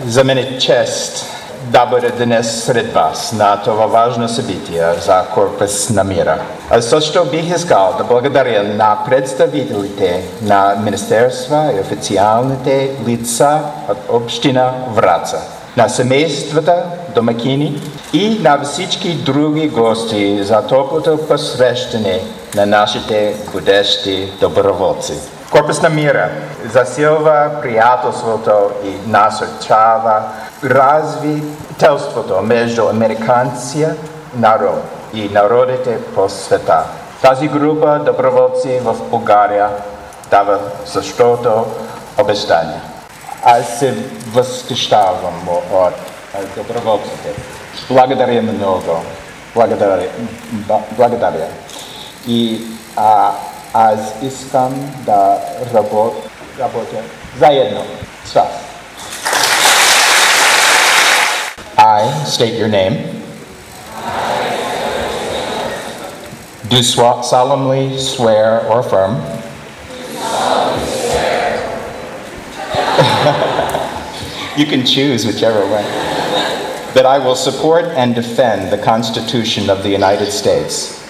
За мен е чест да бъда днес сред вас на това важно събитие за Корпус на мира. Аз също бих искал да благодаря на представителите на министерства и официалните лица от община Враца, на семействата, домакини и на всички други гости за топлото посрещане на нашите бъдещи доброволци. Корпус на мира засилва приятелството и насърчава развителството между американския народ и народите по света. Тази група доброволци в България дава същото обещание. Аз се възхищавам от доброволците. Благодаря много. Благодаря. И аз искам да работя заедно с вас. I state your name. Do solemnly swear or affirm. You can choose whichever way. That I will support and defend the Constitution of the United States.